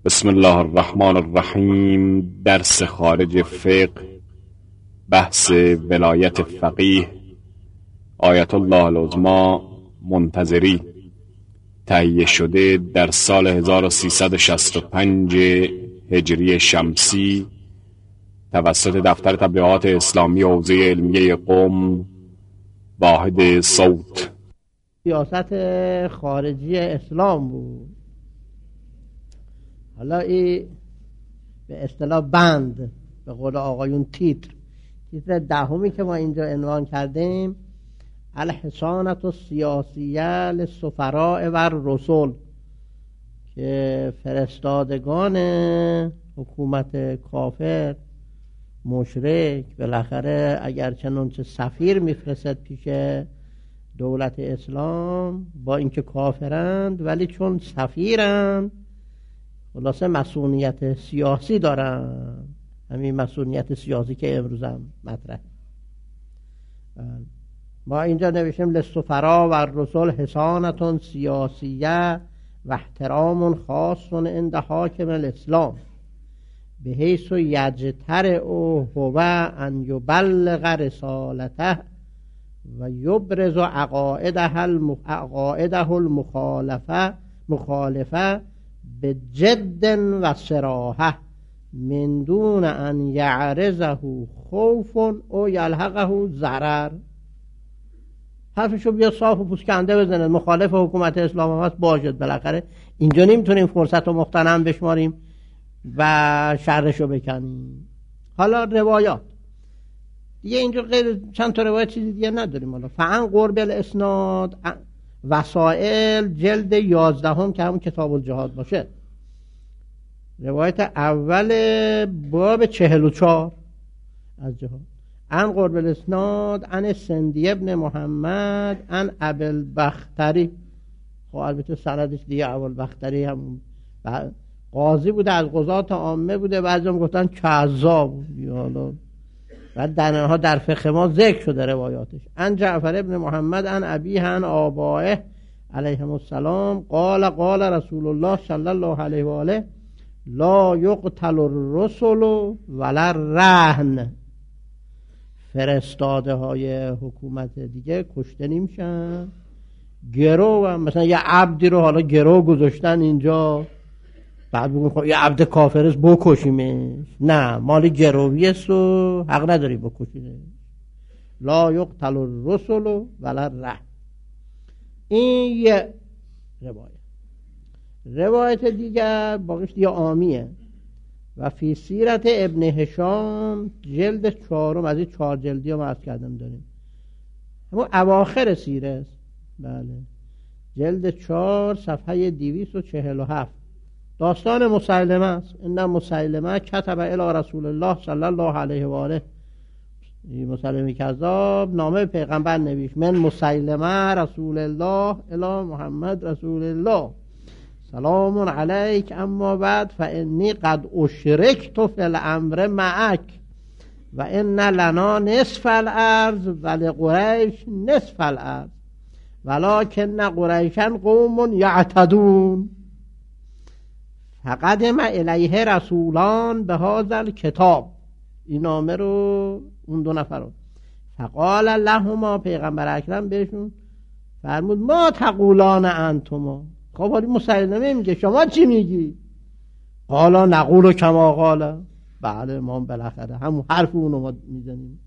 بسم الله الرحمن الرحیم. درس خارج فقه، بحث ولایت فقیه آیت الله العظمی منتظری، تهیه شده در سال 1365 هجری شمسی توسط دفتر تبلیغات اسلامی حوزه علمیه قم، واحد صوت. سیاست خارجی اسلام بود. حالا این به اصطلاح بند، به قول آقایون تیتر دهمی که ما اینجا عنوان کردیم، الحصانة السیاسیه للسفراء و الرسل، که فرستادگان حکومت کافر مشرک بالاخره اگر چنانچه سفیر میفرستد پیش دولت اسلام، با اینکه کافرند ولی چون سفیرند خلاصه مسئولیت سیاسی دارن. همین مسئولیت سیاسی که امروز هم مطرحه. ما اینجا نوشتیم للسفراء و الرسل حصانة سیاسیه و احترام خاص عند حاکم الاسلام به حیث یجترئ هو ان یبلغ رسالته و یبرز عقائده المخالفه به جد و صراحه من دون ان یعرضه خوف او یلحقه ضرر. حرفشو بیا صاف و پوسکنده بزنه. مخالف حکومت اسلام هست باشد. بالاخره اینجا نمیتونیم فرصت رو مغتنم بشماریم و شرشو بکنیم. حالا روایات دیگه اینجا غیر چند تا روایت چیزی دیگه نداریم. حالا فعن قرب الاسناد وسائل جلد 11 که همون کتاب الجهاد باشه، روایت اول باب 44 از جهاد. عن قرب الاسناد عن سندی ابن محمد عن ابوالبختری. خب البته سندش دیگه ابوالبختری هم قاضی بوده، از قضات عامه بوده، بعضی هم گفتن کذاب. حالا بعد در اینها در فقه ما ذکر شده روایاتش. عن جعفر ابن محمد عن ابیه عن آبائه علیهم السلام قال قال رسول الله صلی الله علیه و آله لا یقتل الرسل ولا الرهن. فرستاده های حکومت دیگه کشته نمیشن. گرو هم مثلا یه عبدی رو حالا گرو گذاشتن اینجا، بعد بگون خب یه عبد کافر است بکشیمش. نه، مال گرویی است و حق نداری بکشیمش. لا یقتل الرسل ولا الرهن. این یه روایت دیگر باقیش دیگه عامیه. و فی سیرت ابن هشام جلد 4 از این 4 جلدی هم عرض کردم داریم، همون اواخر سیره است. بله، جلد 4 صفحه 247 داستان مسیلمه است. این مسیلمه کتب الی رسول الله صلی الله علیه و آله، مسیلمه کذاب نامه پیغمبر نوشت. من مسیلمه رسول الله الی محمد رسول الله سلام علیک اما بعد فانی قد اشرکت فی الامر معک و ان لنا نصف الارض ولقریش نصف الارض ولکن قریشا قوم یعتدون. فقدم الیه رسولان به هذا الکتاب. این نامه رو اون دو نفر رو فقال لهما، پیغمبر اکرم بهشون فرمود ما تقولان انتما. خب حالی مسیلمه میگه شما چی میگی؟ قالا نقول کما قال. بله، ما بالاخره همون حرف اونو ما میزنیم.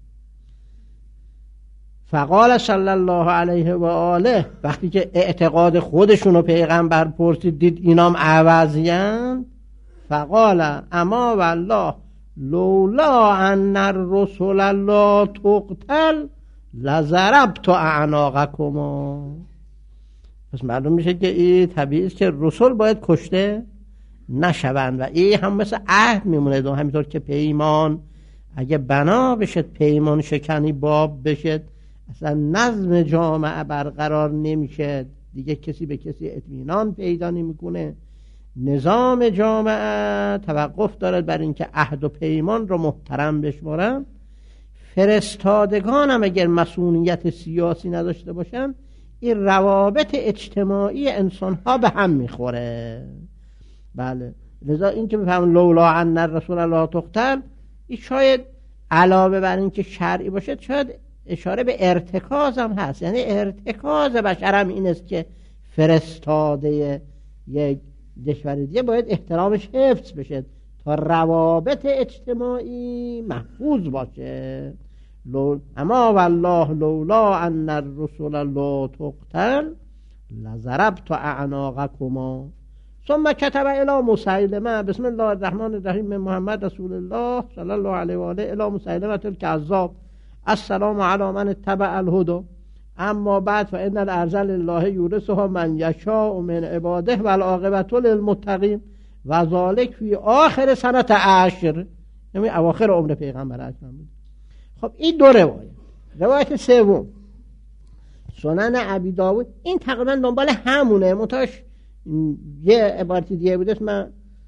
فقال صلی الله علیه و آله، وقتی که اعتقاد خودشونو پیغمبر پرسید دید اینام عوضیان، فقال اما والله لولا ان الرسل لا تقتل لضربت اعناقکما. پس معلوم میشه که این طبیعی است که رسول باید کشته نشوند و این هم مثل عهد میمونه. همینطور که پیمان اگه بنا بشد پیمان شکنی باب بشد، اصلا نظم جامعه برقرار نمیشه دیگه، کسی به کسی اطمینان پیدا نمیکنه. نظام جامعه توقف دارد بر اینکه عهد و پیمان رو محترم بشمارن. فرستادگان هم اگر مسئولیت سیاسی نداشته باشن، این روابط اجتماعی انسان ها به هم میخوره. بله، لذا این که بفهمون لولا ان الرسول لا تقتل، این شاید علاوه بر این که شرعی باشه شاید اشاره به ارتکاز هم هست. یعنی ارتکاز بشر هم این است که فرستاده یک کشور دیگه باید احترامش حفظ بشه تا روابط اجتماعی محفوظ باشه. اما والله لولا ان الرسول لا تقتل لضربت اعناقكما ثم كتب الى مسیلمه بسم الله الرحمن الرحیم من محمد رسول الله صلی الله علیه و آله الی مسیلمه الکذاب السلام علی من اتبع الهدى اما بعد فان الارض لله یورثها من یشاء من عباده والعاقبة للمتقین و ذلک فی آخر سنة 10، یعنی اواخر عمر پیغمبر اکرم بود. خب این دو روایت سوم سنن ابی داود، این تقریبا دنبال همونه، منتهاش یه عبارت دیگه بوده. من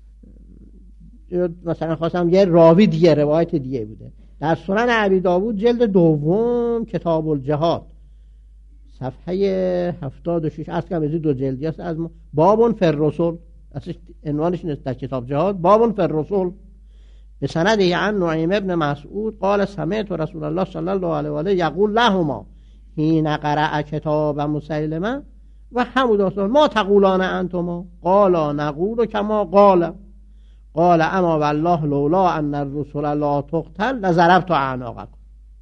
مثلا خواستم یه راوی دیگه روایت دیگه بوده در سنن ابی داود جلد دوم کتاب الجهاد صفحه 76 از که دو جلدی است از بابون فی الرسول، اصلا عنوانش نیست در کتاب جهاد، بابون فی الرسول به سنده عن نعیم ابن مسعود قال سمعت رسول الله صلی الله علیه و آله یقول لهما حین قرأ کتاب مسیلمه و همون داستان ما تقولان انتما قالا نقول کما قال اما والله لولا ان الرسول لا تقتل لضربت اعناقكم.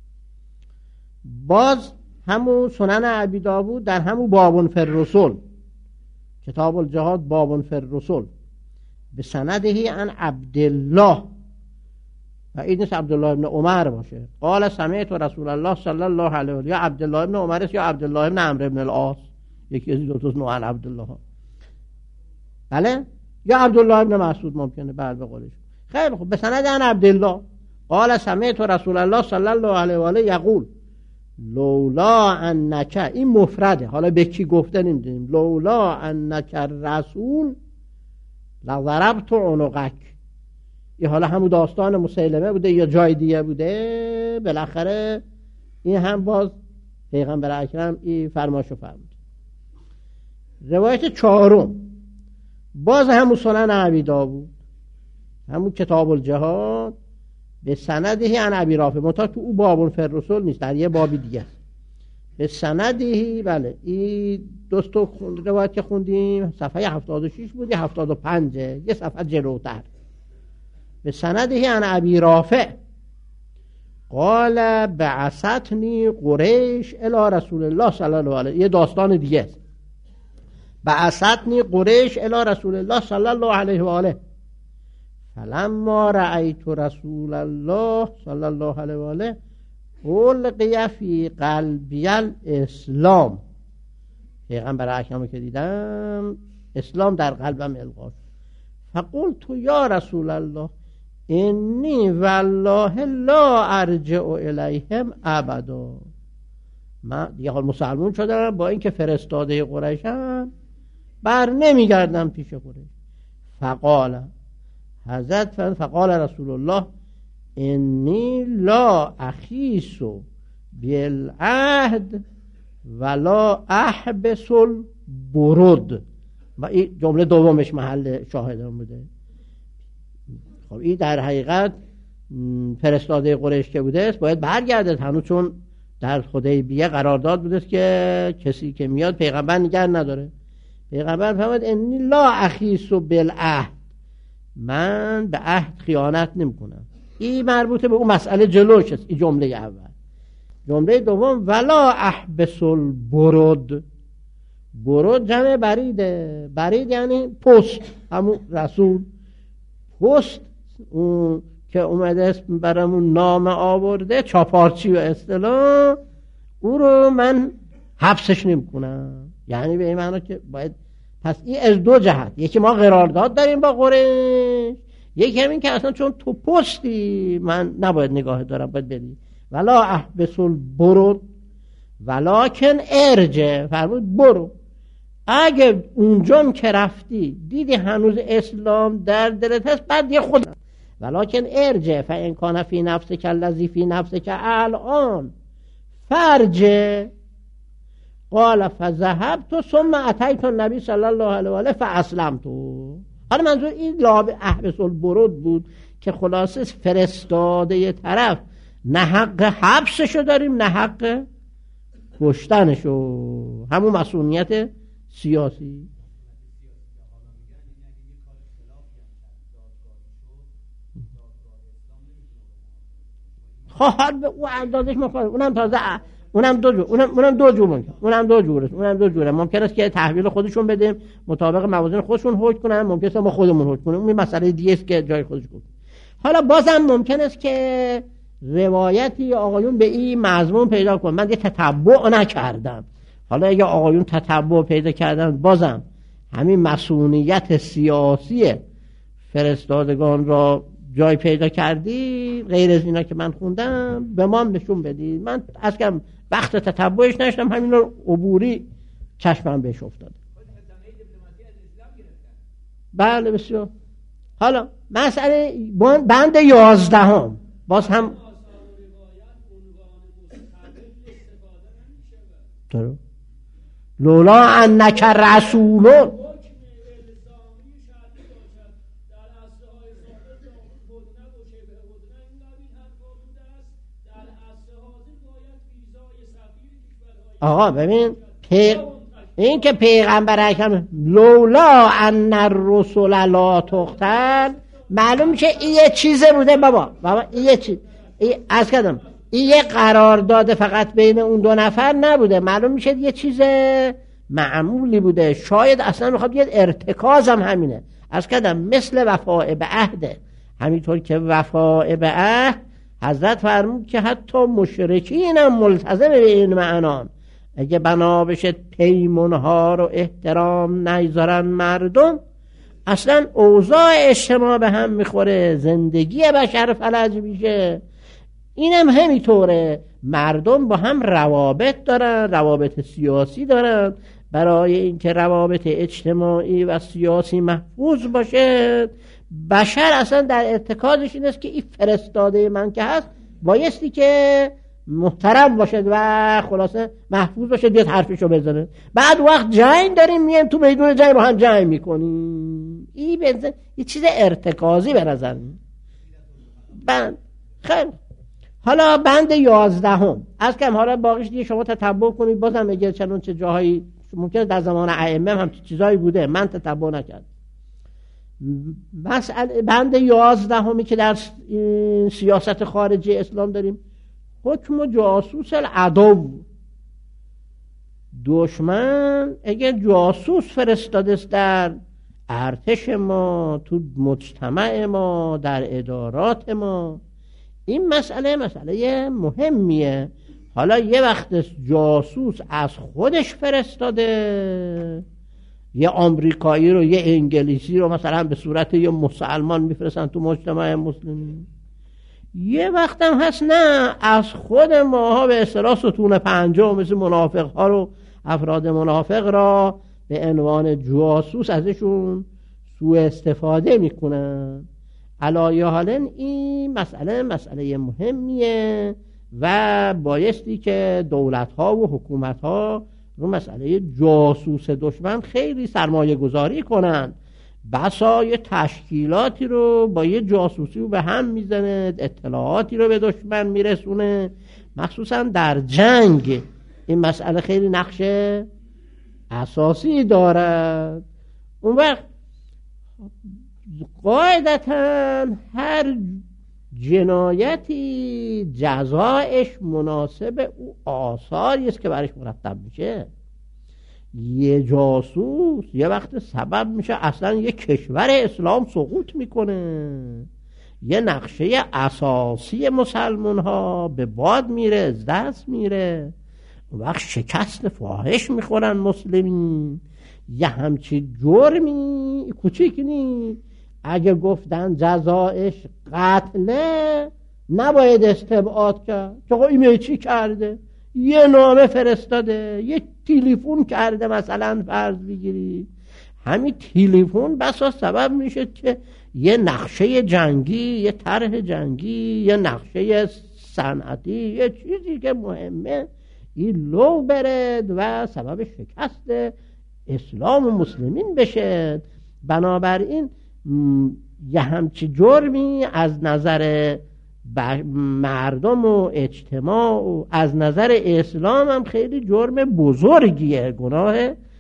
باز همون سنن ابی داود در همون بابون فی الرسول کتاب الجهاد بابون فی الرسول به سنده عن عبدالله و این نیست عبدالله ابن عمر باشه قال سمعت رسول الله صلی الله علیه و آله، یا عبدالله ابن عمر است یا عبدالله ابن عمرو ابن العاص، یکی از دو تا نوعان عبدالله ها، بله، یا عبدالله ابن مسعود ممکنه بله به قولش. خیلی خوب، به سند عن عبدالله قال سمعت رسول الله صلی الله علیه و آله یقول لولا انک، این مفرده، حالا به کی گفته نمیدونیم، لولا انک رسول لضربت عنقک. این حالا همون داستان مسیلمه بوده یا جای دیگه بوده، بالاخره این هم باز پیغمبر اکرم این فرماشو فرمود. روایت چهارم باز همون سنن ابی داود همون کتاب الجهاد به سندهی عن ابی رافع، منتها تو او بابون فی الرسول نیست، در یه بابی دیگه است. به سندهی، بله این دوستو روایت که خوندیم صفحه 76 بود یا 75، یه صفحه جلوتر. به سندهی عن ابی رافع قال بعثتنی قریش الی رسول الله صلی الله علیه، یه داستان دیگه است. بعثتنی قریش الی رسول الله صلی الله علیه و آله فلما رأیت رسول الله صلی الله علیه و آله القی فی قلبی الاسلام، پیغمبر اکرم که دیدم اسلام در قلبم القا شد. فقلت یا رسول الله انی والله لا ارجع الیهم ابدا، من دیگه حال مسلمان شدم، با اینکه فرستاده قریشم بر نمیگردم پیش قریش. فقال حضرت فقال رسول الله انی لا اخیس بالعهد ولا احبس البرد، و این جمله دومش محل شاهدان بوده. خب این در حقیقت فرستاده قریش که بوده است باید برگرده هنوز، چون در حدیبیه قرارداد بوده است که کسی که میاد پیغمبر نگه نداره. پیغمبر فرمود انی لا اخیس بالعهد، من به عهد خیانت نمی کنم. این مربوطه به اون مسئله جلوش است، این جمله اول. جمله دوم ولا احبس البرد، برد جمع بریده، برید یعنی پست، همون رسول پست اون که اومده اسم برامون نامه آورده، چاپارچی و اصطلاح، او رو من حبسش نمی کنم. یعنی به این معنی که باید، پس این از دو جهت، یکی ما قرارداد داریم با قریش، یکی همین که اصلا چون تو پستی من نباید نگاه دارم، باید بدی. ولا احبس البرد ولکن ارجع، فرمود برو، اگه اونجا که رفتی دیدی هنوز اسلام در دلت هست بعد یه خود، ولکن ارجع فان کان فی نفسک الذی فی نفسک الان فرجع. قال فذهبت ثم اتیت النبی صلی الله علیه و آله فاسلمت. حالا منظور این لاب احبس البرود بود که خلاصه فرستاده یه طرف نه حق حبسشو داریم نه حق کشتنشو، همون مسئولیت سیاسی. خواهر به او اندازش مخالف، اونم تازه اونم دو جوره. ممکن است که تحویل خودشون بدیم مطابق موازین خودشون حکم کنن، ممکن است ما خودمون حکم کنیم، اون مسئله دیگه است که جای خودش بود. حالا بازم ممکن است که روایتی آقایون به این مضمون پیدا کنن، من یه تتبع نکردم. حالا اگه آقایون تتبع پیدا کردن، بازم همین مسئولیت سیاسی فرستادگان را جای پیدا کردی غیر از اینا که من خوندم به ما نشون بدید. من اصلا وقت تتبعش نشدم، همین رو عبوری چشمم بهش افتاد. بله بسیار. حالا مسئله بند 11 باز هم لولا انک رسولون آقا ببین این که پیغمبر اکرم لولا ان الرسل لا تقتل، معلوم میشه این یه چیزه بوده بابا این یه چیز، از کردم این یه قرارداد فقط بین اون دو نفر نبوده، معلوم میشه یه چیز معمولی بوده. شاید اصلا میخواد یه ارتکاز هم همینه، از کردم مثل وفاء به عهده. همینطور که وفاء به عهد حضرت فرمود که حتی مشرکین هم ملتزم به این معنان، اگه بنا بشه پیمونها رو احترام نیذارن مردم، اصلا اوضاع اجتماع به هم میخوره، زندگی بشر فلج میشه. اینم همینطوره، مردم با هم روابط دارن، روابط سیاسی دارن. برای اینکه روابط اجتماعی و سیاسی محفوظ باشه، بشر اصلا در ارتکازش این است که این فرستاده من که هست بایستی که محترم باشد و خلاصه محفوظ باشد، بیاد حرفشو بزنه. بعد وقت جنگ داریم میایم تو میدون جنگ با هم جنگ میکنیم، این یه چیز ارتکازی به نظر بند. خیلی حالا بند 11 از کم، حالا باقیش دیگه شما تتبع کنید. بازم اگه چه جاهایی ممکنه در زمان ائمه هم چیزایی بوده من تتبع نکردم. مسئله بند 11 که در سیاست خارجی اسلام داریم، حکم جاسوس العدو. دشمن اگه جاسوس فرستاده است در ارتش ما، تو مجتمع ما، در ادارات ما، این مسئله مهمیه. حالا یه وقت جاسوس از خودش فرستاده، یه آمریکایی رو یه انگلیسی رو مثلا به صورت یه مسلمان میفرستن تو مجتمع مسلمی. یه وقت هم هست نه، از خود ماها به اصطلاح ستون پنجم مثل منافق ها رو، افراد منافق را به عنوان جاسوس ازشون سوء استفاده میکنن. علایه حالن این مسئله مهمیه و بایستی که دولت ها و حکومت ها رو مسئله جاسوس دشمن خیلی سرمایه گذاری کنن. بسا یه تشکیلاتی رو با یه جاسوسی رو به هم میزنه، اطلاعاتی رو به دشمن میرسونه، مخصوصا در جنگ این مسئله خیلی نقش اساسی دارد. اون وقت قاعدتا هر جنایتی جزایش مناسب او آثاری است که برش مرتب میشه. یه جاسوس یه وقت سبب میشه اصلا یه کشور اسلام سقوط میکنه، یه نقشه اساسی مسلمان ها به باد میره، از دست میره. اون وقت شکست فاحش میخورن مسلمین. یه همچی جرمی کوچیک نی، اگه گفتن جزایش قتله نباید استبعاد کرد که این چی کرده، یه نامه فرستاده، یه تلفن کرده، مثلا فرض بگیری همین تلفن بسا سبب میشه که یه نقشه جنگی، یه طرح جنگی، یه نقشه صنعتی، یه چیزی که مهمه این لو برد و سبب شکست اسلام و مسلمین بشه. بنابراین یه همچی جرمی از نظر مردم و اجتماع و از نظر اسلام هم خیلی جرم بزرگیه، گناه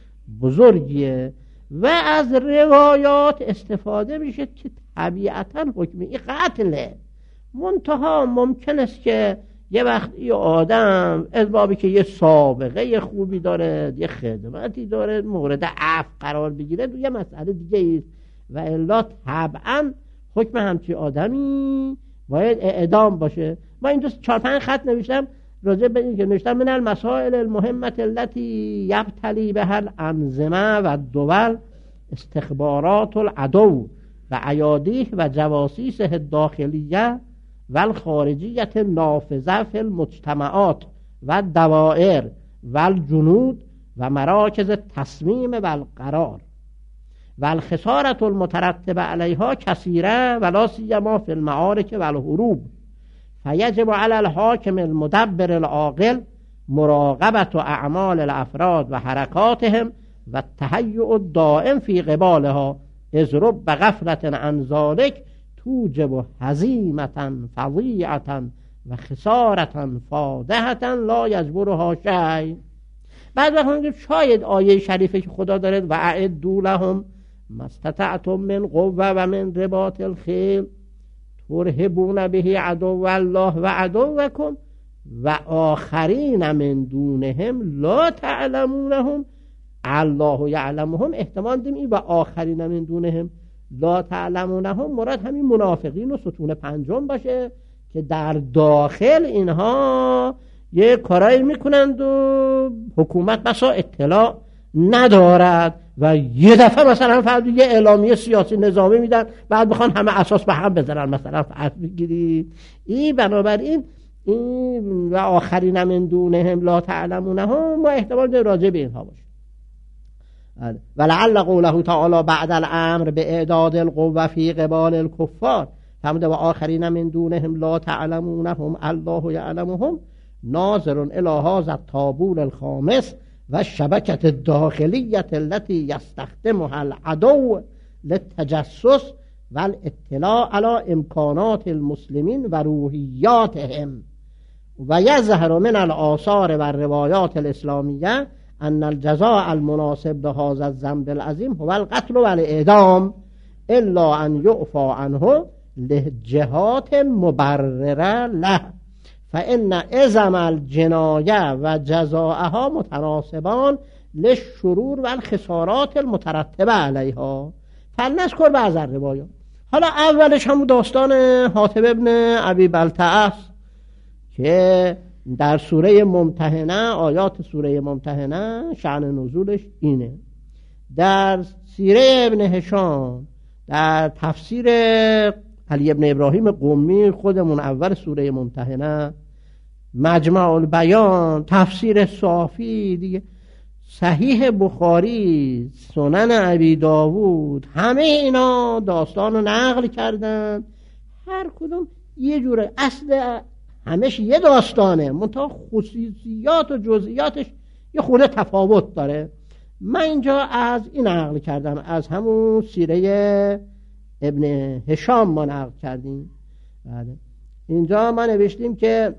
بزرگیه و از روایات استفاده میشه که طبیعتا حکمی این قتله. منتها ممکن است که یه وقت یه آدم از بابی که یه سابقه خوبی داره، یه خدمتی داره، مورد عفو قرار بگیره، یه مسئله دیگه است و الا طبعا حکم همچی آدمی باید اعدام باشه. ما این 4-5 خط نوشتم راجع به این که نوشتم من المسائل المهمة التي یبتلی بها الانظمه و الدول استخبارات العدو و ایادیه و جواسیسه الداخلیه و الخارجیه نافذه فی المجتمعات و دوائر و الجنود و مراکز تصمیم و القرار و الخسارة المترتبه علیها کثیره ولا سیما فی المعارک و الحروب فیجب علی الحاکم المدبر العاقل مراقبت اعمال الافراد و حرکاتهم و التهیؤ الدائم فی قبالها اذ رب غفلة عن ذلك توجب هزیمة فظیعة و خسارة فادحة لا یجبرها شیء. بعد وقت شاید آیه شریفه که خدا دارد و اعدوا لهم ما استطعتم من قوة و من رباط الخیل ترهبون به عدو الله و عدوکم و آخرین من دونهم لا تعلمونهم الله یعلمهم. احتمال دیم این و آخرین من دونهم لا تعلمونهم مراد همین منافقین و ستون پنجم باشه که در داخل اینها یه کارایی میکنند و حکومت بسا اطلاع ندارد و یه دفعه مثلا فرض یه اعلامیه سیاسی نظامی میدن بعد بخوان همه اساس به هم بزنن مثلا فرض بگیری این. بنابراین این و آخرین من دونهم لا تعلمونهم ما احتمال راجع به اینها باشه. ولعل قوله تعالی بعد الامر به اعداد القوه فی قبال الکفار فهمده و آخرین من دونهم لا تعلمونهم الله یعلمهم ناظر الی هذا الطابور الخامس و الشبکة الداخلیة التي یستخدمها العدو للتجسس و الاطلاع على امکانات المسلمین و روحیاتهم و یظهر من الآثار و الروایات الاسلامیه ان الجزاء المناسب بهذا الذنب العظیم هو القتل و الاعدام الا ان یعفى عنه لجهات مبرره له فان اعظم الجنایه و جزاءها متناسبان للشرور و الخسارات المترتبه علیها. فلنذکر بعض الروایات. حالا اولش هم داستان حاتب ابن ابی بلتعه است که در سوره ممتحنه، آیات سوره ممتحنه شأن نزولش اینه. در سیره ابن هشام در تفسیر علی ابن ابراهیم قمی خودمون اول سوره ممتحنه، مجمع البیان، تفسیر صافی دیگه، صحیح بخاری، سنن ابی داوود، همه اینا داستان رو نقل کردن. هر کدوم یه جوره، اصل همش یه داستانه منتها خصوصیات و جزئیاتش یه خورده تفاوت داره. من اینجا از این نقل کردم، از همون سیره ابن هشام ما نقل کردیم. بله. اینجا ما نوشتیم که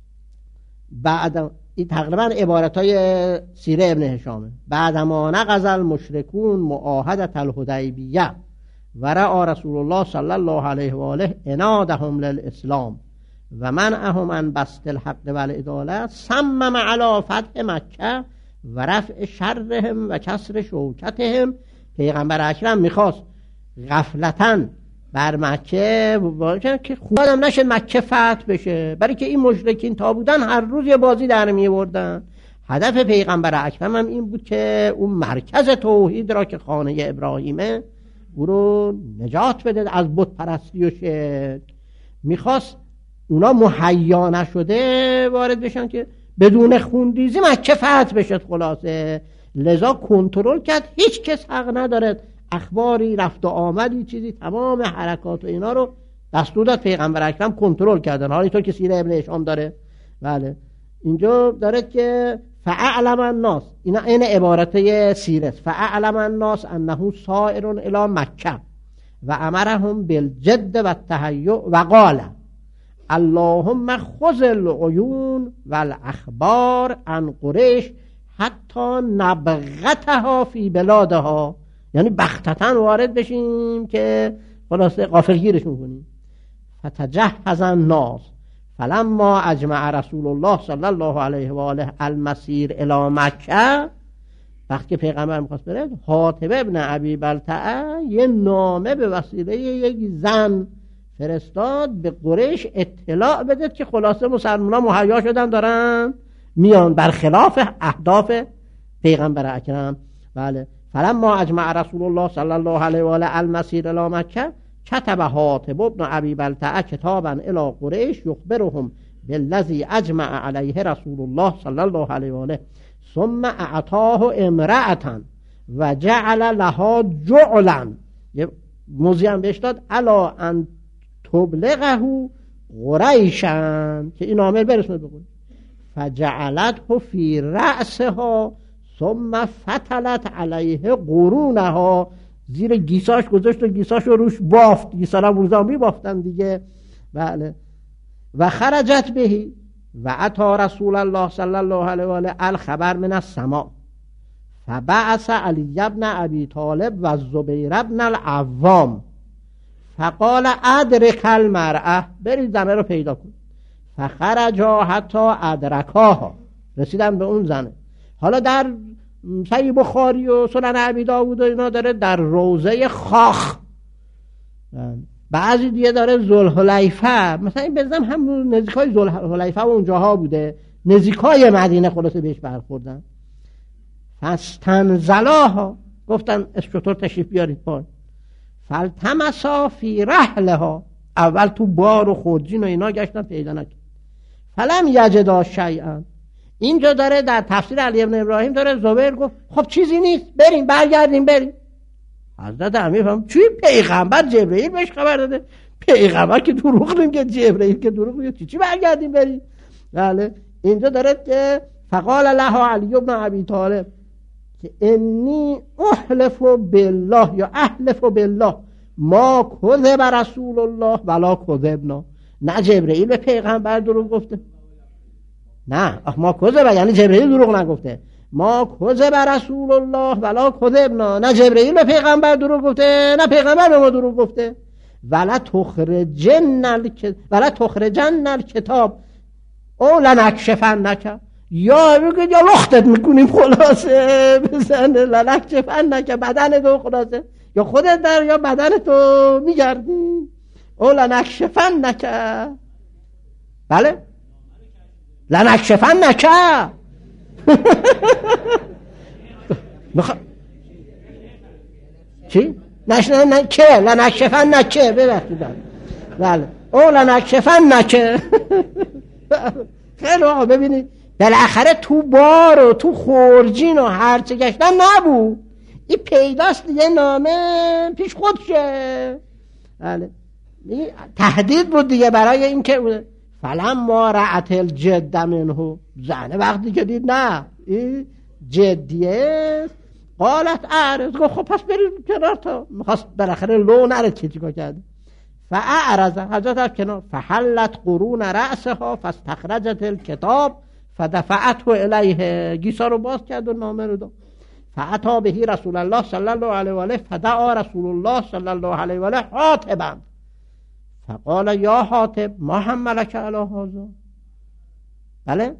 بعد این تقریبا عبارتای سیره ابن هشامه. بعدما نقض المشرکون معاهدة الحدیبیه و رأى رسول الله صلی الله علیه و آله انادهم للاسلام و منعهم عن بسط الحق والعدالة صمم على فتح مکه و رفع شرهم و کسر شوکتهم. پیغمبر اکرم میخواست غفلتاً بر مکه که خودم نشه مکه فتح بشه، برای که این مشرکین تا بودن هر روز یه بازی در میوردن. هدف پیغمبر اکرم هم این بود که اون مرکز توحید را که خانه ابراهیمه او رو نجات بده از بت پرستی و شرک. میخواست اونا مهیا نشده وارد بشن که بدون خوندیزی مکه فتح بشه. خلاصه لذا کنترل کرد، هیچ کس حق نداره اخباری رفت و آمدی چیزی، تمام حرکات و اینا رو دستور داد پیغمبر اکرم کنترل کردن. حالا اینطور که سیره ابن هشام داره. بله اینجا داره که فاعلم الناس، اینا این عبارت سیره، فاعلم الناس انه سائر الی مکه و امرهم بالجد و التهیع و قال اللهم خذ العیون و الاخبار عن قریش حتی نبغتها فی بلادها، یعنی بختتن وارد بشیم که خلاصه غافلگیرشون کنیم. فتجهز الناس فلما اجمع رسول الله صلی الله علیه و آله المسیر الی مکه، وقتی که پیغمبر می‌خواست بره، حاطب ابن ابی بلتعه یه نامه به وسیله یک زن فرستاد به قریش اطلاع بده که خلاصه مسلمان‌ها مهیا شدن دارن میان برخلاف اهداف پیغمبر اکرم. بله. فلما اجمع رسول الله صلی الله علیه و آله المسیر الی مکه كتب حاطب ابن ابی بلتعه کتابا الی قریش یخبرهم بالذی اجمع علیه رسول الله صلی الله علیه و آله ثم اعطاه امرأة و جعل لها جعلا، یه موضوع هم بهش داد الا ان تبلغه قریشا، که این عامل برسونه بگوی. فجعلته فی رأسها ثم فتلت علیه قرونها، زیر گیساش گذاشت و گیساش رو روش بافت، گیسا رو روزا بافتن دیگه. بله. و خرجت بهی و اتا رسول الله صلی الله علیه و آله الخبر من السماء فبعث علی ابن ابی طالب و زبیر ابن العوام فقال ادرک المرأه، برید زنه رو پیدا کن. فخرجا حتی ادرکاها، رسیدن به اون زنه. حالا در صحیح بخاری و سنن ابی داوود و اینا داره در روضه خاخ، بعضی دیگه داره ذوالحلیفه، مثلا این بزنم هم نزدیکای ذوالحلیفه و اونجاها بوده، نزدیکای مدینه خلاصه بهش برخوردن. فاستنزلاها، گفتن اشتر تشریف بیارید پای. فالتمسا فی رحلها، اول تو بار و خودجین و اینا گشتن پیدا نکرد. فلم یجدا شیئا، اینجا داره در تفسیر علی ابن ابراهیم داره زبیر گفت خب چیزی نیست، بریم برگردیم بریم. حضرت امیر فهم چی؟ پیغمبر جبرئیل بهش خبر داده، پیغمبر که دروغ نمیگه، جبرئیل که دروغ میگه، چی برگردیم بریم. بله. اینجا داره که فقال لها علی ابن ابی طالب که انی احلف بالله یا احلف بالله ما کذب رسول الله ولا کذبنا، نه جبرئیل به پیغمبر دروغ گفته، نه ما کذب یعنی جبرئیل دروغ نگفته، ما کذب رسول الله ولا کذبنا، نه جبرئیل به پیغمبر دروغ گفته نه پیغمبر به ما دروغ گفته. ولا تخرجن الکتاب او لنکشفنک، یا بگید یا لختت میکنیم خلاصه، بزنه لنکشفنک، بدن تو خلاصه یا خودت در یا بدن تو میگردیم. او لنکشفنک، بله لنکشفنک چی؟ نه که لنکشفنک، ببخشید. بله. او لنکشفنک. خیلی آقا ببینید بالاخره تو بار و تو خورجین و هرچه گشتن نبود، این پیداست دیگه، نامه پیش خودشه. بله. تهدید بود دیگه برای این که فلما رأت الجد منه، زنه وقتی که دید نه این جدیه، قالت اعرض، گفت خب پس برید کنار، تا میخواست بالاخره لو نره چیکار کرده. فاعرض، حضرت از کنار. فحلت قرون رأسها فاستخرجت الکتاب فدفعته الیه، گیسا رو باز کرد و نامه رو داد. فاتی بهی رسول الله صلی الله علیه و آله فدعا رسول الله صلی الله علیه و آله حاطبا فقال یا حاطب ما حملک علی هذا. بله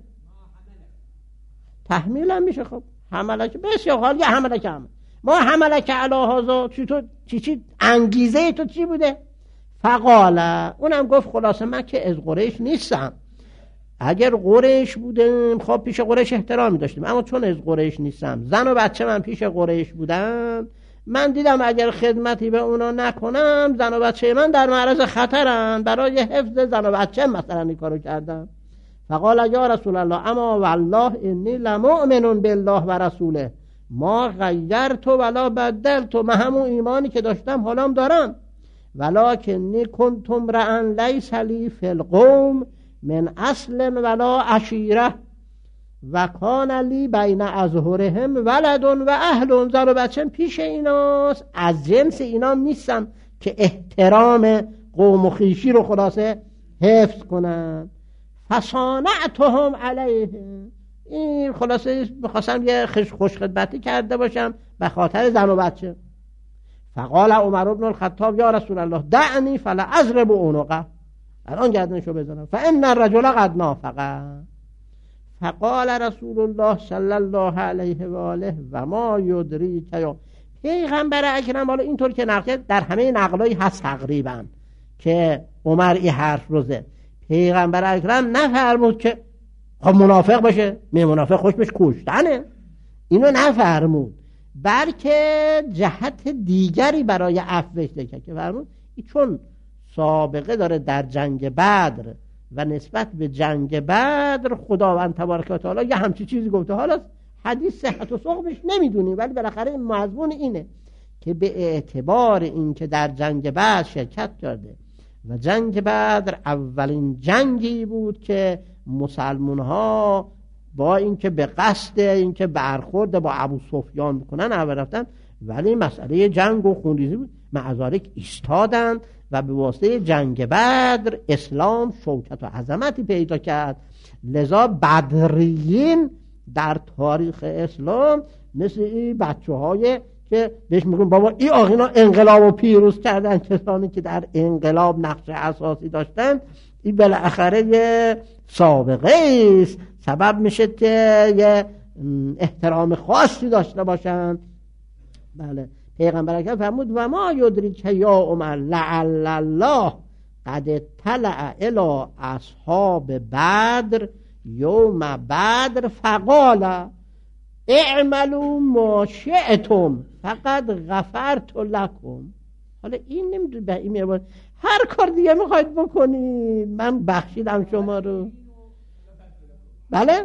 تحمیل هم میشه، خب حملک بسیار حال، یا حملک ما حملک علی هذا، چی انگیزه تو چی بوده؟ فقال، اونم گفت خلاصه من که از قریش نیستم، اگر قریش بودم خب پیش قریش احترامی داشتیم، اما چون از قریش نیستم، زن و بچه من پیش قریش بودن، من دیدم اگر خدمتی به اونا نکنم زن و بچه من در معرض خطرن، برای حفظ زن و بچه مثلا این کارو کردم. فقال یا رسول الله اما والله انی لمؤمن بالله و رسوله ما غیرت ولا بدلت، من همون ایمانی که داشتم حالم دارم، ولکنی کنتم رأن لیس لی فی القوم من اصل ولا عشیره و کان لی بین اظهرهم ولد و اهل، زن و بچه پیش ایناست، از جنس اینا نیستم، که احترام قوم و خویشی رو خلاصه حفظ کنن. فصانعتهم علیه، این خلاصه بخواستم یه خوش خدمتی کرده باشم به خاطر زن و بچه. فقال عمر بن الخطاب یا رسول الله دعنی فلا اضرب عنقه، الان گردنشو بزنم. فان الرجل قد نافق. فقال رسول الله صلی الله علیه و آله و ما یدریک، یا پیغمبر اکرم، حالا اینطور که نقل در همه نقلایی هست تقریبا که عمر این حرف رو زد، پیغمبر اکرم نفرمود که خب منافق باشه، منافق خوش بهش کشتنه، اینو نفرمود، بلکه جهت دیگری برای عفوش ذکر که فرمود چون سابقه داره در جنگ بدر و نسبت به جنگ بدر خداوند تبارک و تعالی یه همچی چیزی گفته. حالا حدیث صحت و سقمش نمیدونیم، ولی بالاخره این مضمون اینه که به اعتبار این که در جنگ بدر شرکت کرده و جنگ بدر اولین جنگی بود که مسلمان ها با اینکه به قصد اینکه برخورد با ابو سفیان بکنن اول رفتن، ولی مسئله جنگ و خونریزی بود، معذارک ایستادن و به واسطه جنگ بدر اسلام شوکت و عظمتی پیدا کرد. لذا بدریین در تاریخ اسلام مثل این بچه های که بهش میگن بابا این آقینا انقلاب و پیروز کردن، کسانی که در انقلاب نقش اساسی داشتن، این بالاخره یه سابقه است، سبب میشه که یه احترام خاصی داشته باشن. بله، پیغمبر اکرم فرمود و ما یدریک یا عمر لعل الله قد اطلع الی اصحاب بدر یوم بدر فقال اعملوا ما شئتم فقد غفرت لكم. حالا این نمیدونی به این میبود هر کار دیگه میخواید بکنید من بخشیدم شما رو. بله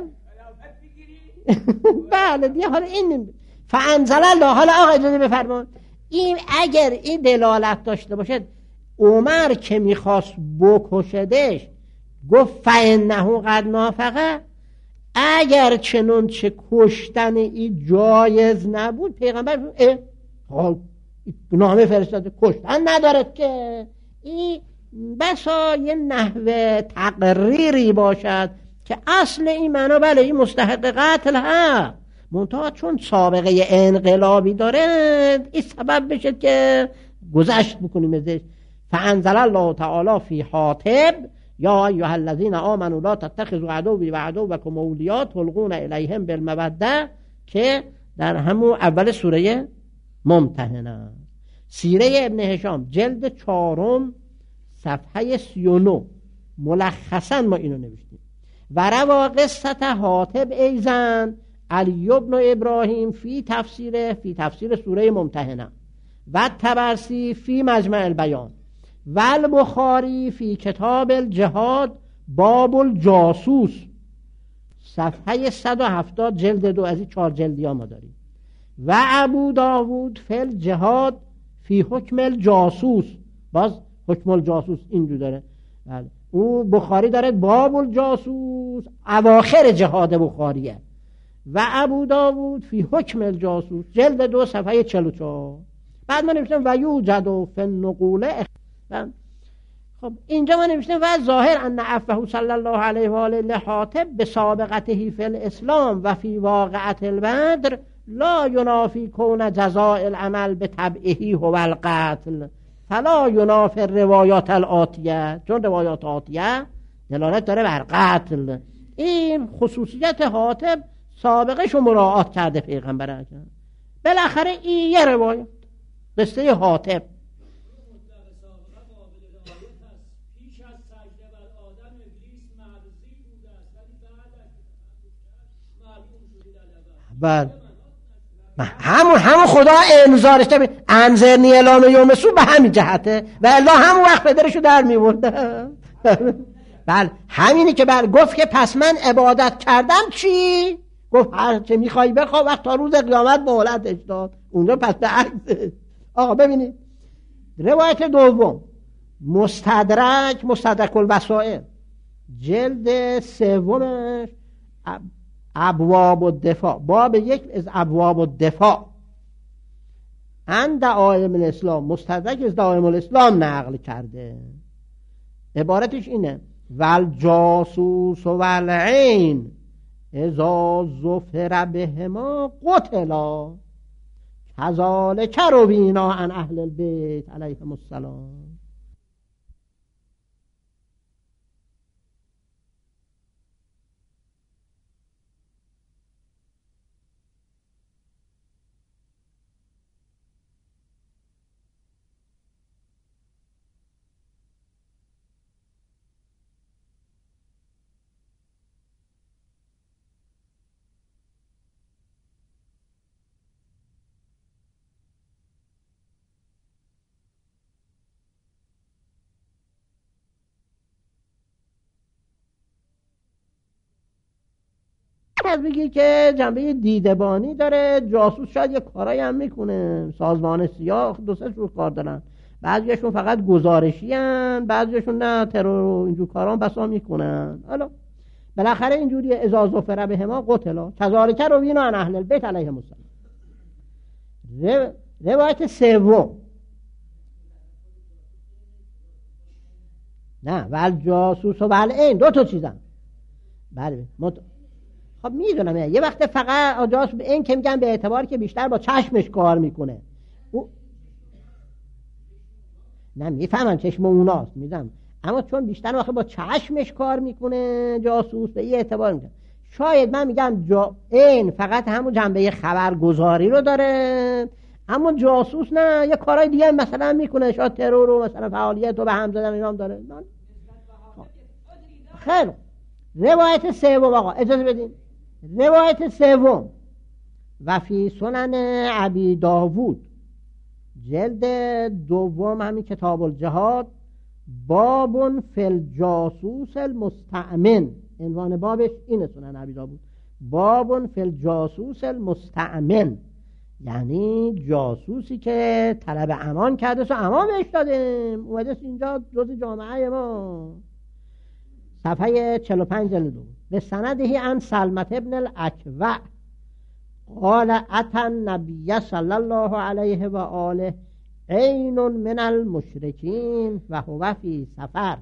بله دیگه. حالا این فانزل الله، حالا آقا اجازه بفرمان، این اگر این دلالت داشته باشد عمر که میخواست بکشدش گفت فانه قد نافقه، اگر چنون چه کشتن این جایز نبود پیغمبر نامه فرستاده کشتن ندارد که این بسا یه نحوه تقریری باشد که اصل این معنا بله این مستحق قتل ها، منتها چون سابقه انقلابی داره این سبب بشه که گذشت بکنیم ازش. فانزل الله تعالی فی حاطب یا ایها الذین آمنوا لا تتخذوا عدوی و عدوکم اولیا تلقون الیهم بالموده، که در همون اول سوره ممتحنه. سیره ابن هشام جلد 4 صفحه 39 ملخصا ما اینو نوشتیم. و روا قصت حاطب ایزن علی بن ابراهیم فی تفسیر سوره ممتحنه و طبرسی فی مجمع البیان و البخاری فی کتاب الجهاد باب الجاسوس صفحه 170 جلد 2، از این 4 جلدی ها ما داریم. و ابو داوود فی الجهاد فی حکم الجاسوس، باز حکم الجاسوس اینجور داره. بله. او بخاری داره باب الجاسوس اواخر جهاد بخاریه. و ابو داوود فی حکم الجاسوس جلد 2 صفحه 44. بعد ما نوشتیم و یوجد فی النقوله. خب اینجا ما نوشتیم و ظاهر ان عفوه صلی الله علیه و آله لحاطب بسابقته فی الاسلام و فی واقعه البدر لا ینافی کون جزاء العمل بتبعه هو القتل فلا ینافی روایات الآتیه، چون روایات آتیه دلالت داره بر قتل. این خصوصیت حاطب سابقش رو مراعات کرده پیغمبر اکرم. بالاخره این یه روایت قصه حاطب بله همون خدا انذارش ده انذرنی اعلام یوم سوء به همین جهته و الا همون وقت پدرشو در میورده. بله همینی که گفت که پس من عبادت کردم چی؟ گفت هر چه میخوای بخوا، وقت تا روز قیامت مهلتش داد. اونجا پس به عکسش. آقا ببینید روایت دوم مستدرک الوسائل جلد 3 ابواب الدفاع باب 1 از ابواب الدفاع عن دعائم الاسلام، مستدرک از دعائم الاسلام نقل کرده. عبارتش اینه: والجاسوس والعین اذا ظفر بهما قتلا کذالک روینا عن اهل البیت علیهم السلام. از بگی که جنبه دیدبانی داره، جاسوس شاید یه کارایی هم میکنه، سازمان سیاه دو سه جور کار دارن، بعضیشون فقط گزارشی هن، بعضیشون نه ترور و اینجور کاران بسا میکنن. حالا بالاخره اینجوری اذا ظفر بهما قتلا کذالک روینا عن اهل البیت علیهم السلام. روایت سوم، نه والجاسوس و والعین دو تا چیزن. بله خب میدونم یه وقت فقط جاسوس به این که میگن به اعتبار که بیشتر با چشمش کار میکنه نه میفهمم چشم اوناست میدم، اما چون بیشتر وقت با چشمش کار میکنه جاسوس به این اعتبار میگن. شاید من میگم این فقط همون جنبه خبرگزاری رو داره، اما جاسوس نه یه کارهای دیگه مثلا میکنه، شاید ترور و مثلا فعالیت و به هم زدن اینا هم داره. خیلی روایت سوم آقا اجازه بدین. روایت سوم و فی سنن ابی داوود جلد دوم همین کتاب الجهاد باب فی الجاسوس المستأمن، عنوان بابش اینه سنن ابی داوود باب فی الجاسوس المستأمن، یعنی جاسوسی که طلب امان کرده و امان بهش دادیم اومده اینجا جز جامعه ما. صفحه 45 جلد دوم. به سندهی عن سلمت ابن الاکوع قال اتى النبی صلی الله علیه و آله عین من المشرکین و هو فی سفر.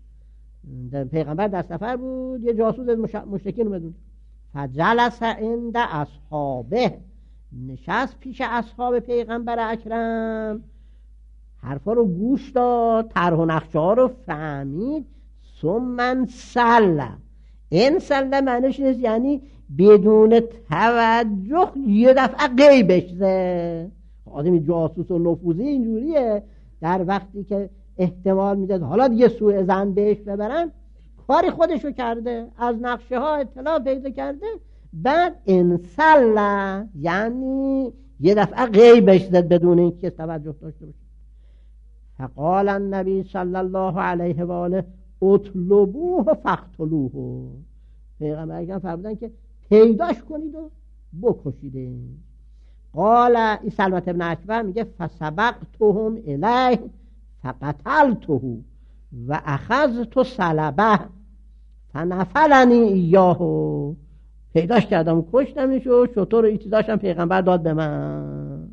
پیغمبر در سفر بود، یه جاسوس از مشرکین اومد فجلس عند اصحابه، نشست پیش اصحاب پیغمبر اکرم، حرفا رو گوش داد، طرح و نقشه ها رو فهمید. ثم سل، این سل معنیش نیست یعنی بدون توجه یه دفعه غیبش زد. آدمی جاسوس و نفوذی اینجوریه، در وقتی که احتمال میده حالا دیگه سوء ظن بهش ببرن کاری خودشو کرده، از نقشه ها اطلاع پیدا کرده، بعد انسل یعنی یه دفعه غیبش زد بدون اینکه توجه داشته باشه. فقال النبی صلی الله علیه و آله اطلبوه فقتلوه، پیغمبر اکرم فرمودن که پیداش کنید و بکشید. قال سلمت ابن اکوع میگه فسبقتهم الیه فقتلته و اخذت سلبه فنفلنی ایاه، پیداش کردم کشتمش و شطور ایتی داشتم پیغمبر داد به من.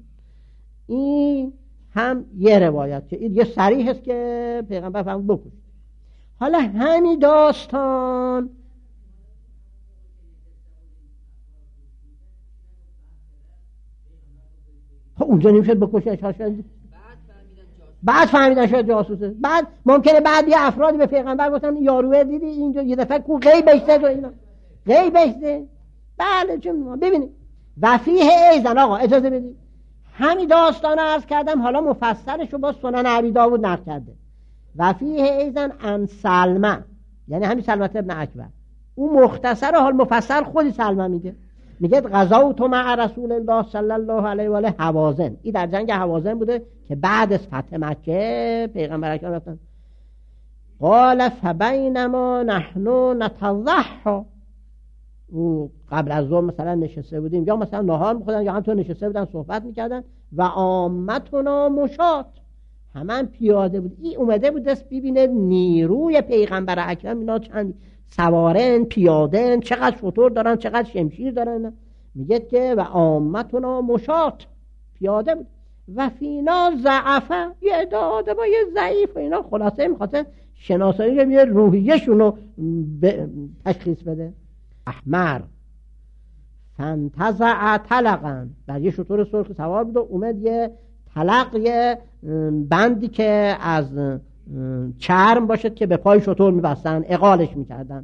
این هم یه روایت که این یه صریح است که پیغمبر فرمود بکش. حالا همین داستان اونجا نمیشد بکشش، بعد فهمیدن شاید جاسوسه. بعد ممکنه بعد یه افرادی به پیغمبر گفتن یاروه دیدی اینجا یه دفعه کو غیبش زد و اینا غیبش زد. بله چون ببینید و فیه ایزن آقا اجازه بدید همین داستان عرض کردم، حالا مفصلش رو با سنن ابی داوود نقل کرده. و فیه ایزن ان سلمه، یعنی همین سلمت ابن اکوع، اون مختصر حال مفصل خودی سلمه میگه غزوت مع رسول الله صلی الله علیه و آله هوازن. این در جنگ هوازن بوده که بعد از فتح مکه پیغمبر اکرم رفتن. قال فبینما نحن نتضحى، او قبل از ظهر مثلا نشسته بودیم یا مثلا نهار می‌خوردن یا همونطور نشسته بودن صحبت می‌کردن و عامتنا مشات، همان پیاده بود. این اومده بود دست ببینه نیروی پیغمبر اکرم اینا چند سوارن پیادن، چقدر شطور دارن چقدر شمشیر دارن. میگه که و عامتنا مشات، پیاده بود. و فینا ضعفه، یه عده آدمای ضعیف و اینا. خلاصه میخواد شناسایی یه روحیه‌شون رو تشخیص بده. احمر فانتزع طلقا، بر یه شتر سرخ سوار بود و اومد یه طلق، یه بندی که از چرم باشد که به پای شتر میبستن، اقالش میکردن.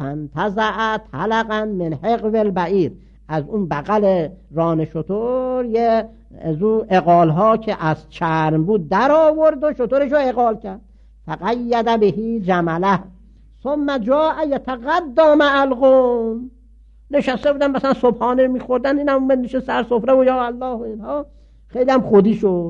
فانتزع طلقا من حقو البعیر، از اون بغل ران شتر یه از اون اقال ها که از چرم بود در آورد و شترش رو اقال کرد. فقید بهی جمله ثم جاء یتغدى مع القوم، نشسته بودن مثلا صبحانه میخوردن، این هم نشسته سر سفره و یا الله و اینها، خیلی هم خودی شد.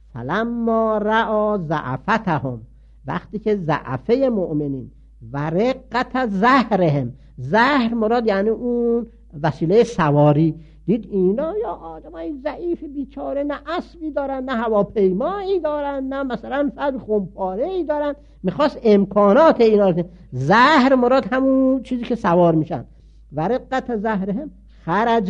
فلما رأى ضعفتهم، وقتی که ضعفه مؤمنین و رقت زهرهم، زهر مراد یعنی اون وسیله سواری، دید اینا یا آدمای ضعیف بیچاره، نه اسبی دارن، نه هواپیمایی دارن، نه مثلا فرد خمپاره‌ای دارن، میخواست امکانات اینا. زهر مراد همون چیزی که سوار میشن. و رقت زهرهم خرج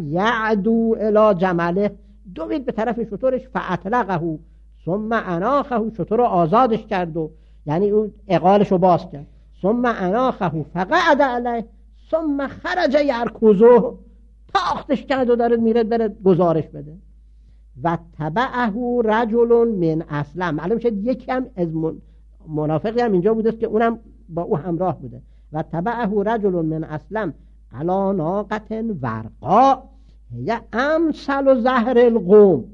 یعدو الی جمله، دوید به طرف شترش. فاطلقه ثم اناخه، شتر رو آزادش کرد و یعنی اون اقالش رو باز کرد. ثم اناخه فقعد علیه ثم خرج یرکضه، تاختش کرد و داره میره بره گزارش بده. و تبعه رجل من اسلم، معلوم شد یکی هم از منافقی هم اینجا بوده که اونم با او همراه بوده. و تبعه رجل من اسلم علی ناقة ورقا یا امثل و زهر القوم،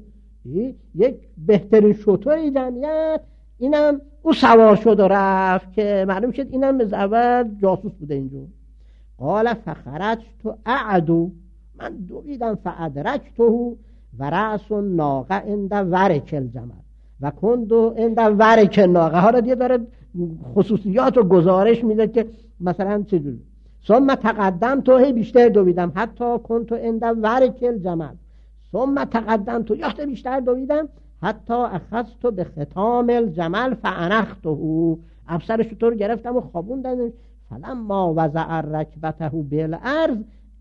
یک بهترین شتر جمعیت، اینم او سوار شد و رفت که معلوم شد اینم از اول جاسوس بوده اینجا. قال فخرجت اعدو، من دویدم فادرکته و رأس الناقه عند ورک الجمل و کند عند ورک الناقه. حالا دیگه داره خصوصیات و گزارش میده که مثلا چجوری. ثم تقدم تو، هی بیشتر دویدم، حتی کنت عند ورک الجمل ثم تقدم تو، یخت بیشتر دویدم، حتی اخذت به ختام الجمل فانخته، افسر شطور گرفتم و خوابوندم. فلما وضع رکبته بالارض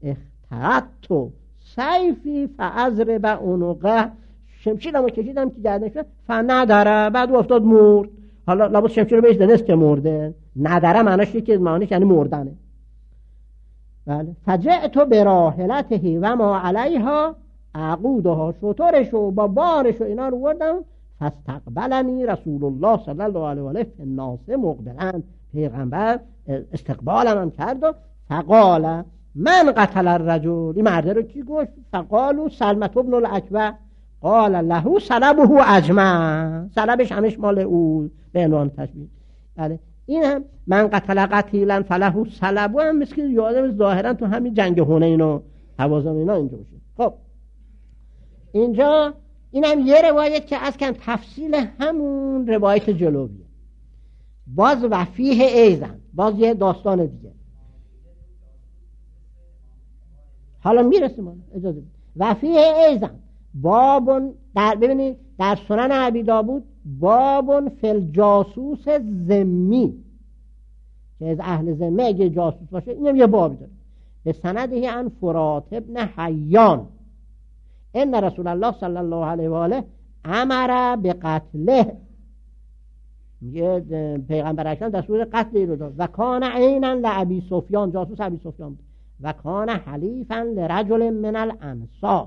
اخترت سیفی فاضرب عنقه، شمشیرمو کشیدم که گردنش فندره، بعد افتاد مرد. حالا لابد شمشیر رو بهش دنست که مرده، ندره معناش که معنیش یعنی مردنه. بله. فجئت براحلته و ما علیها عقودها، شطورشو با بارشو اینا رو بردم. فاستقبلنی رسول الله صلی الله علیه و آله فی الناس مقبلا، پیغمبر استقبالم کرد و فقال من قتل الرجل، این مرده رو کی گفت؟ فقالوا سلمة بن الاکوع قال له سلبه اجمع، سلبش همش مال او به عنوان تشبیه. بله. این هم من قتل قتیلا فله سلبه هم مثل که یادم ظاهرا تو همین جنگ حنین و هوازن اینا اینجا باشه. خب اینجا اینم یه روایت که از کن تفصیل همون روایت جلویه. باز وفیه ایزن، باز یه داستان دیگه. حالا میرسیم، اجازه بید. وفیه ایزن بابون، در ببینید در سنن ابی داود بابون فل جاسوس ذمی، که از اهل ذمه اگه جاسوس باشه اینم یه بابی داره. به سندی عن فرات ابن حیان ان رسول الله صلی الله علیه و آله امر به قتله، یه پیغمبر اکرم دستور قتل رو داد. و کان عینا لابی سفیان، جاسوس ابی سفیان بود. و کان حلیفا لرجل من الانصار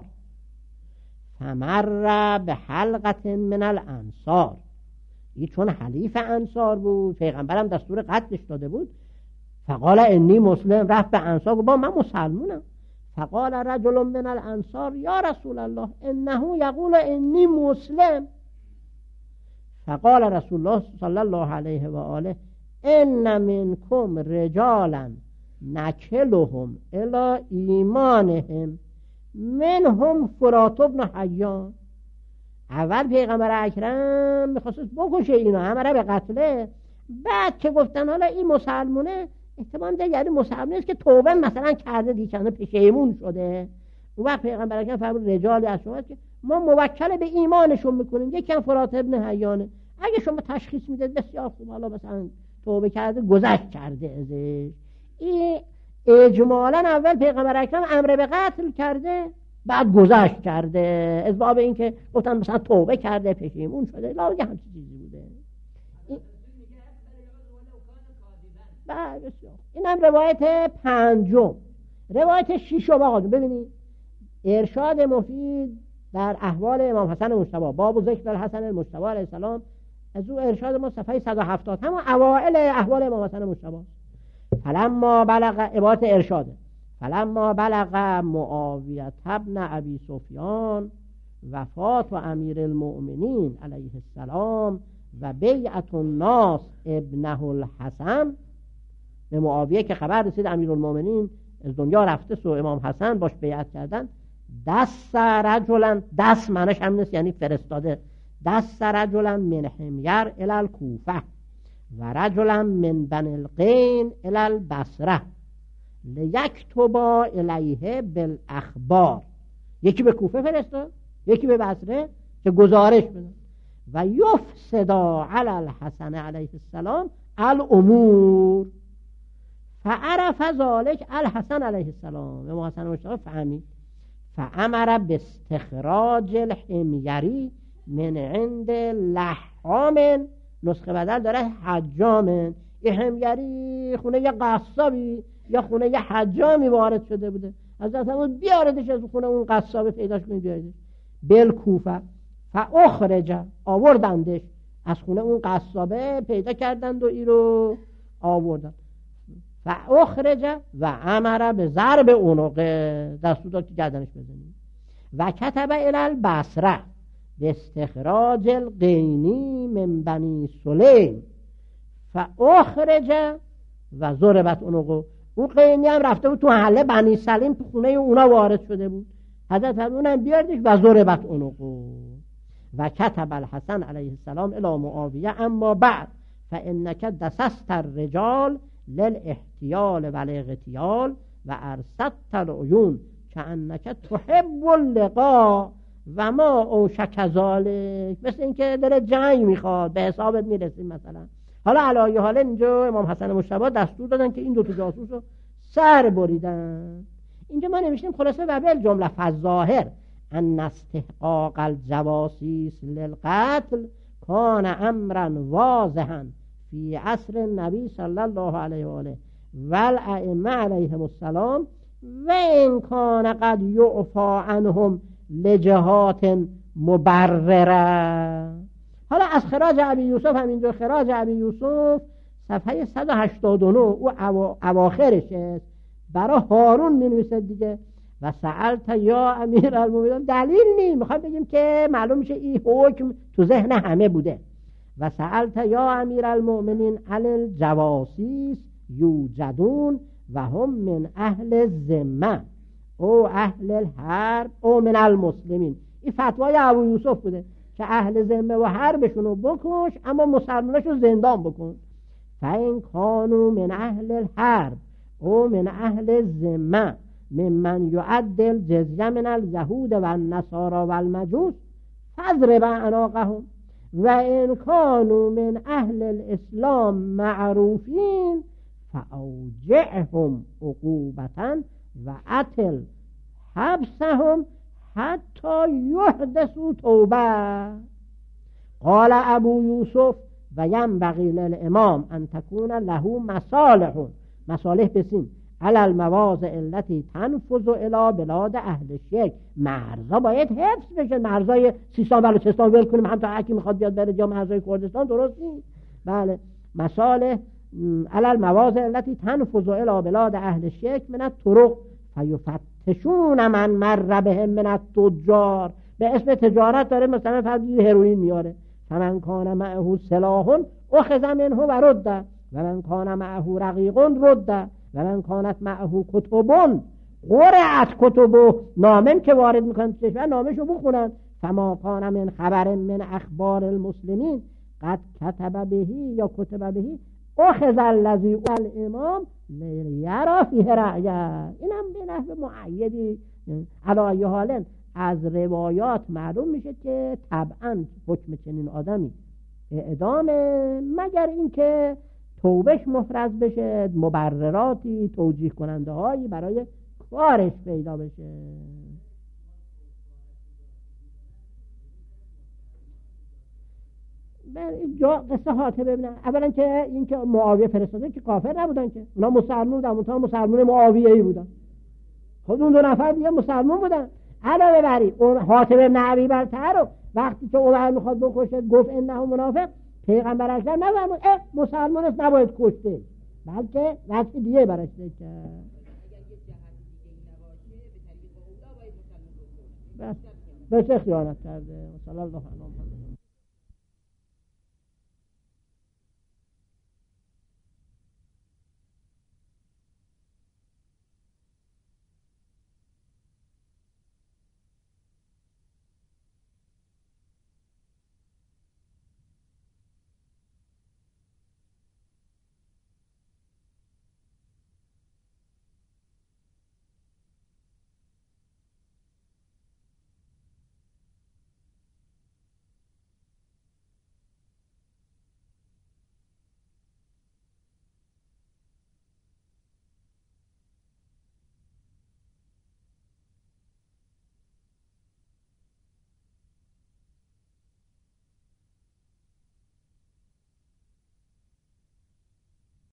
فمر به حلقه من الانصار، این چون حلیف انصار بود پیغمبرم دستور قتلش داده بود. فقال انی مسلم، رفت به انصار گفت من مسلمونم. فقال رجل من الانصار یا رسول الله انه یقول انی مسلم. فقال رسول الله صلی الله علیه و آله ان منکم رجالا نکلهم الی ایمانهم منهم فرات بن حیان. اول پیغمبر اکرم میخواست بکشه اینا، همه به قتله. بعد که گفتن حالا این مسلمونه، احتمال ده یعنی مسلمونه است که توبه مثلا کرده دیگه پشیمون شده. اون وقت پیغمبر اکرم فرمود رجالی از شما که ما موکل به ایمانشون میکنیم، یکی هم فرات ابن حیانه، اگه شما تشخیص میدید بسیار خوب، حالا مثلا توبه کرده گذشت کرده ازش. این اجمالا اول پیغمبر اکرم امر به قتل کرده، بعد گذشت کرده، از باب این که گفتن مثلا توبه کرده، پشیمون شده، لاجه همچی چیزی بوده. این هم روایت پنجم. روایت ششم آقا ببینید، ارشاد مفید در احوال امام حسن مجتبی، باب ذکر الحسن المجتبی علیه السلام، از او ارشاد ما صفحه 170، همون اوائل احوال امام حسن مجتبی. فلما بلغ، عبارت ارشاده، فلما بلغ معاویه ابن ابی سفیان وفات و امیر المؤمنین علیه السلام و بیعت الناس ابنه الحسن، به معاویه که خبر رسید امیر المؤمنین از دنیا رفته، سو امام حسن باش بیعت کردن، دست رجلا، دست معنیش هم نیست یعنی فرستاده، دست رجلا من حمیر الی الکوفه و رجلا من بنی القین الی البصره لیکتبا الیه بالاخبار. یکی به کوفه فرستاد، یکی به بصره که گزارش بده. و یفسدا علی الحسن علیه السلام الامور، فعرف ذلك الحسن علیه السلام، امام حسن مجتبی فهمید، فامر باستخراج الحمیری من عند لحام، نسخه بدل داره حجام، این حمیری خونه یه قصابی یا خونه یه حجامی وارد شده بوده، از اون بیاردش از خونه اون قصابه، پیداش کنید بیاردش بالکوفه، فاخرج، آوردندش از خونه اون قصابه، پیدا کردند و این رو آوردن. فاخرج و امر به ضرب عنقه، دستور داد که گردنش بزنید. و کتب الی البصره باستخراج القینی من بنی سلیم فاخرج و ضربت عنقه. اون قینی هم رفته بود تو محله بنی سلیم، تو خونه اونا وارد شده بود، حضرت اونم بیاردش و ضربت عنقه. و کتب الحسن علیه السلام الی معاویه اما بعد فانک دسست الرجال للاحتیال و الاغتیال و ارصدت العیون کانک تحب اللقاء و ما اوشک ذلک، مثل اینکه داره جنگ میخواد، به حسابت میرسیم مثلا. حالا علی حال اینجا امام حسن مجتبی دستور دادن که این دو تا جاسوس رو سر بریدن. اینجا ما نوشتیم خلاصه و بالجمله فالظاهر ان استحقاق الجواسیس للقتل کان امرا واضحا فی عصر النبی صلی الله علیه و آله و الائمه علیهم السلام و ان کان قد یعفی عنهم لجهات مبرره. حالا از خراج ابی یوسف، همینجا خراج ابی یوسف صفحه 189 او اواخرشه، برای هارون می نویسه دیگه. و سألت یا امیر المؤمنین، دلیل نیم، میخوام بگیم که معلوم میشه این حکم تو ذهن همه بوده. و سألت یا امیر المؤمنین علی الجواسیس یوجدون و هم من اهل الذمه او اهل الحرب او من المسلمین. این فتوای ابو یوسف بوده که اهل ذمه و حربشونو بکش، اما مسلماناشو زندان بکن. فین کانوا من اهل الحرب او من اهل الذمه ممن یعدل جزیه من الیهود و النصارى و المجوس فاضرب اعناقهم و ان کانوا من اهل الاسلام معروفین فاوجعهم عقوبة و اتل حبسهم حتی یحدثوا توبه. قال ابو یوسف و ینبغی للامام ان تکون له مصالح بسین علی المواضع التي تنفذ الى بلاد اهل الشرک. مرزا باید حفظ بشه، مرزای سیستان بلوچستان ول کنیم هم تا هرکی میخواد بیاد بره جا، مرزای کردستان درست نیست. بله، مصالح علی المواضع التي تنفذ الى بلاد اهل الشرک من الطرق فیفتشون من مر بهم من التجار. به اسم تجارت داره مثلا فرد هروئین میاره، فمن کان معه سلاح اخذ منه و رد و من کان معه رقیق رد و من کانت معه کتبون قرعت کتبو، نامه که وارد میکنن کشور نامشو بخونن. فما کان من خبر من اخبار المسلمین قد کتب بهی یا کتب بهی اخذ الذی الامام لیرا فیه رأیه. اینم به نحو معیدی علی حال از روایات معلوم میشه که طبعا حکم چنین آدمی اعدامه، مگر اینکه توبهش مفرز بشه، مبرراتی توجیه کننده هایی برای کارش پیدا بشه. جا قصه حاتم ابن اولا که این که معاویه فرستاده که کافر نبودن که اونا مسلمان بودن، اونها مسلمان معاویه‌ای بودن. خود اون دو نفر دیگه مسلمان بودن. علاوه بر این اون حاتم ابن ابی بلتعه رو وقتی که عمر میخواد بکشه گفت انه منافق، پیغمبر اکرم نفرمود مسلمان است نباید کشته، بلکه وقتی دیگه برش که بس خیانت کرده. صلی الله علیه و سلم.